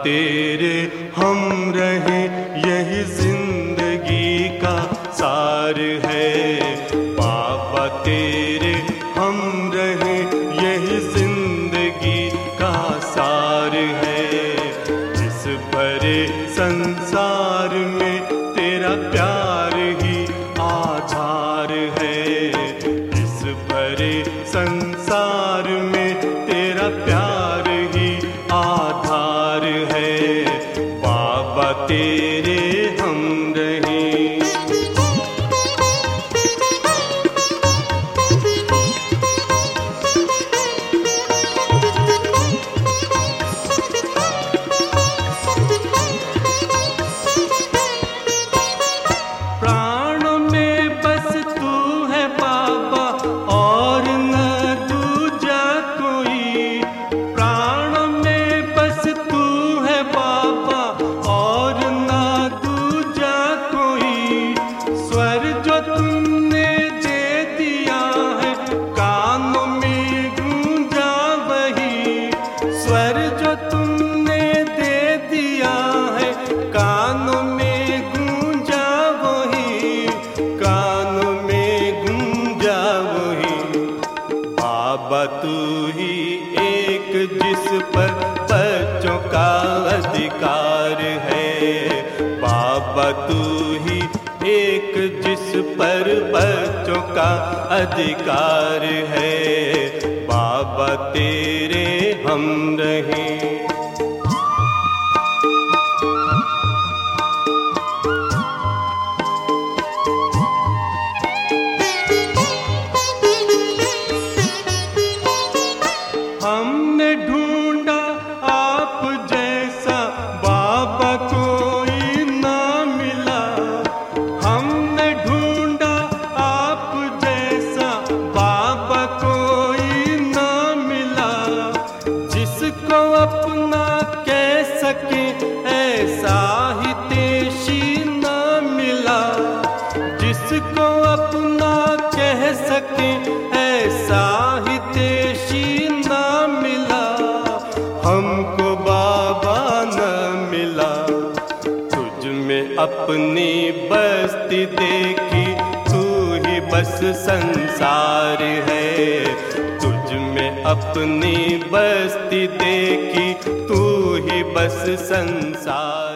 तेरे हम रहे यही जिंदगी का सार है। बाबा तेरे हम रहे यही जिंदगी का सार है। इस भरे संसार में तेरा प्यार ही आधार है। इस भरे संसार में तेरा प्यार ही आधार है। बाबा तेरे हम रहे। प्राणों में बस तू है बाबा और न दूजा कोई। प्राणों में बस तू है बाबा और न दूजा कोई। स्वर जो तुमने दे दिया है कानों में गूंजा वही। स्वर जो तुमने दे दिया है कानों में गूंजा वही। कानों में गूंजा वही। बाबा तू ही एक जिस पर बच्चों का अधिकार है। बाबा तू ही एक जिस पर बच्चों का अधिकार है। बाबा तेरे हम रहे। हमने ढूंढा आप जैसा बाबा कोई ना मिला। हमने ढूंढा आप जैसा बाबा कोई ना मिला। जिसको अपना कह सके ऐसा हितैषी ना मिला। जिसको अपना कह सके ऐसा हितैषी ना मिला। हमको बाबा न मिला। तुझ में अपनी बस्ती देखी तू ही बस संसार है। तुझ में अपनी बस्ती देखी तू ही बस संसार।